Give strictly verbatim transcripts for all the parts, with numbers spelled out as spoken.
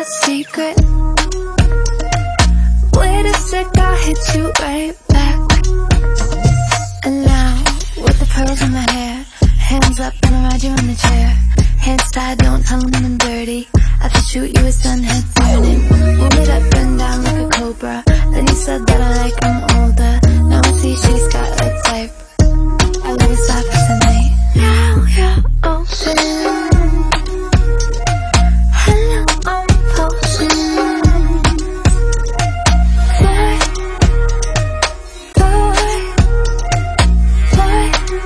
a secret. Wait a sec, I'll hit you right back. And now, with the pearls in my hair, hands up and I'll ride you in the chair. Hands tied, don't tell them I'm dirty. I could shoot you with sun head turning. Hold it up and down like a cobra. Then you said that I like I'm older. Now I see she's got a type. I love you soft personally. Now you're open. Hello, I'm potion. Fly, fly, fly,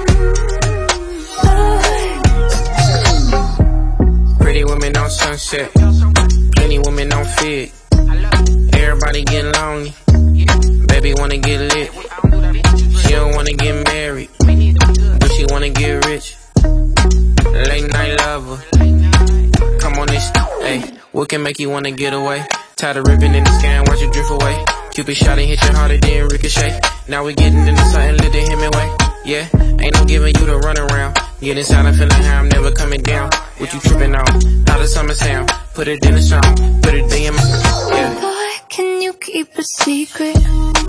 fly. Pretty women on Sunset, plenty women on Fit. Everybody get lonely, baby wanna get lit. She don't wanna get married, but she wanna get rich. Late night lover, come on this, hey. What can make you wanna get away? Tie the ribbon in the sky and watch it drift away. Cupid shot and hit you harder than ricochet. Now we getting into something lit the Hemingway. Yeah, ain't no giving you the run around. Get inside, I'm feeling high, I'm never coming down. What you tripping on? How the summer sound? Put it in the song, put it in my, yeah. Boy, can you keep a secret?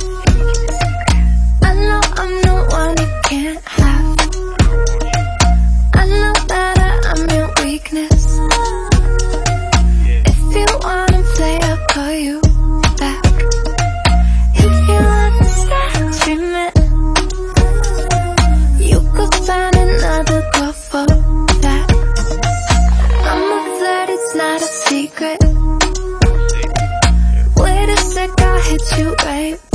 I know I'm the one you can't have. I know that I'm your weakness. If you wanna play, I'll call you back. If you want that treatment, you could find another girl for that. I'ma flirt, it's not a secret. Wait a sec, I'll hit you right